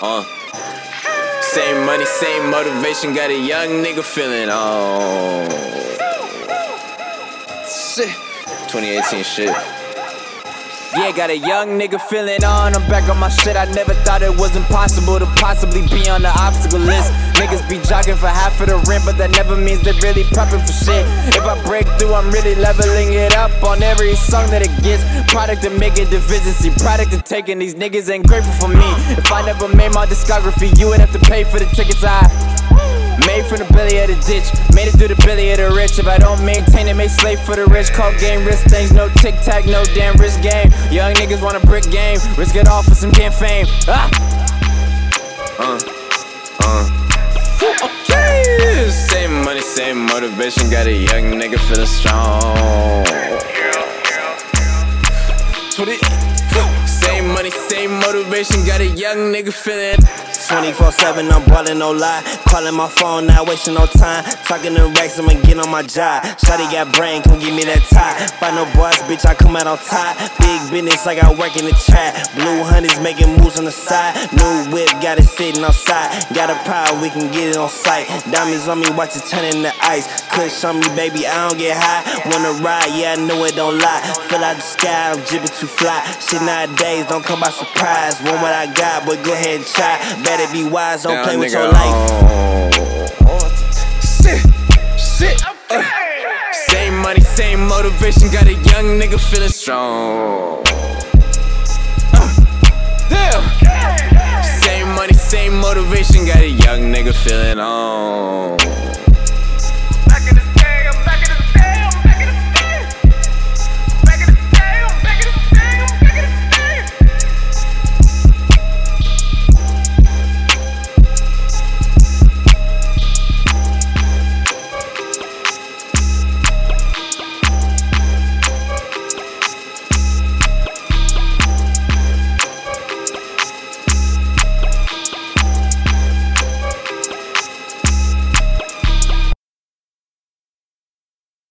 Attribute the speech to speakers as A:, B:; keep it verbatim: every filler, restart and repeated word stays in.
A: Uh. Same money, same motivation, got a young nigga feeling on. Shit. twenty eighteen shit. Yeah, got a young nigga feeling on. I'm back on my shit. I never thought it was impossible to possibly be on the obstacle list. Niggas be jogging for half of the rent, but that never means they're really prepping for shit. If I break through, I'm really leveling it up on every song that it gets. Product of making deficiency, product of taking these niggas ain't grateful for me. If I never made my discography, you would have to pay for the tickets I made from the belly of the ditch, made it through the belly of the rich. If I don't maintain it, may slave for the rich. Call game risk things, no tic-tac, no damn risk game. Young niggas want a brick game, risk it all for some damn fame. Ah! Uh, uh. Okay. Same money, same motivation, got a young nigga feeling strong. twenty Same money, same motivation, got a young nigga feeling
B: twenty-four seven, I'm ballin', no lie. Calling my phone, not wasting no time. Talking to Rex, I'ma get on my job. Shawty got brain, come give me that tie. Find no boss, bitch, I come out on top. Big business like I work in the trap. Blue hunters making moves on the side. New whip, got it sitting outside. Got a power, we can get it on sight. Diamonds on me, watch it turn into ice. Kush on me, baby, I don't get high. Wanna ride, yeah, I know it don't lie. Feel like the sky, I'm jibbing too fly. Shit nowadays don't come by surprise. Want what I got, but go ahead and try. Better be wise, don't play with your life.
A: Oh, shit, shit. Uh. Same money, same motivation, got a young nigga feeling strong. Uh. Damn. Same money, same motivation, got a young nigga feeling on.